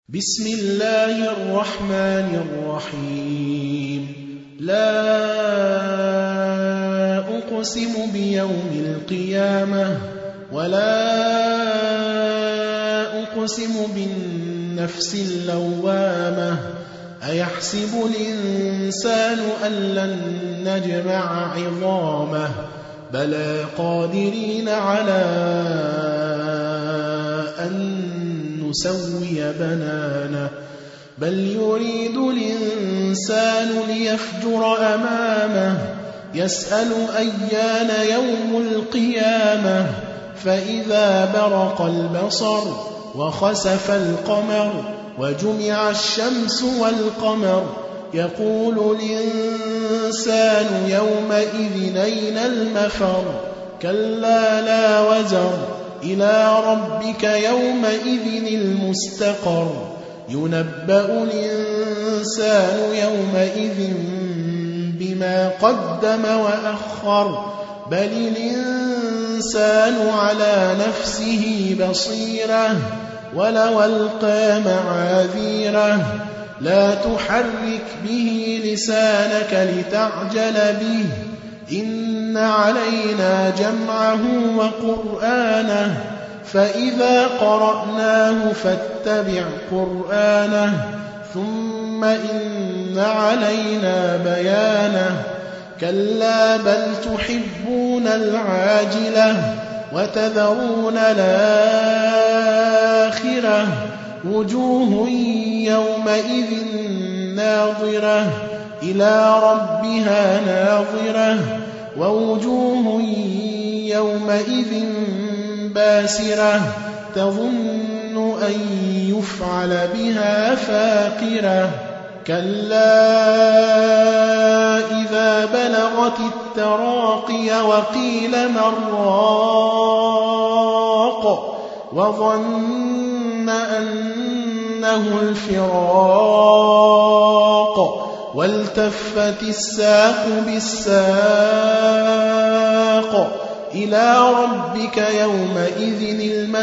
بسم الله الرحمن الرحيم لا أقسم بيوم القيامة ولا أقسم بالنفس اللوامة أيحسب الإنسان أن لن نجمع عظامه بلى قادرين على أن نسوي بنانه بل يريد الإنسان ليفجر أمامه يسأل أيان يوم القيامة فإذا برق البصر وخسف القمر وجمع الشمس والقمر يقول الإنسان يومئذ أين المفر كلا لا وزر إلى ربك يومئذ المستقر ينبأ الإنسان يومئذ بما قدم وأخر بل الإنسان على نفسه بصيرة ولو ألقى معاذيره لا تحرك به لسانك لتعجل به إن علينا جمعه وقرآنه فإذا قرأناه فاتبع قرآنه ثم إن علينا بيانه كلا بل تحبون العاجلة وتذرون الآخرة وجوه يومئذ ناظرة إلى ربها ناظرة ووجوه يومئذ باسرة تظن أن يفعل بها فاقرة كلا إذا بلغت التراقي وقيل من راق وظن أنه الفراق والتفت الساق بالساق إلى ربك يومئذ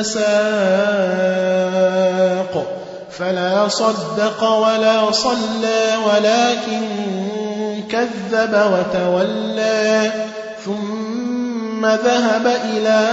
المساق فلا صدق ولا صلى ولكن كذب وتولى ثم ذهب إلى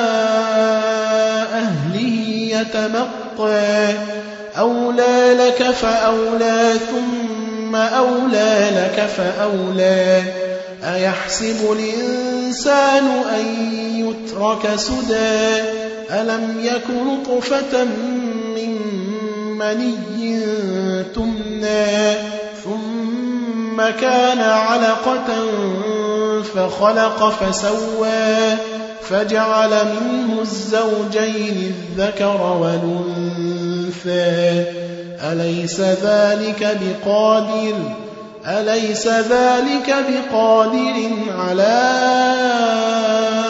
أهله يتمطى أولى لك فأولى ثم أولى لك فأولى أيحسب الإنسان أن يترك سدى ألم يك نطفة من مني تمنى ثم كان علقة فخلق فسوى فجعل منه الزوجين الذكر والأنثى أليس ذلك بقادر على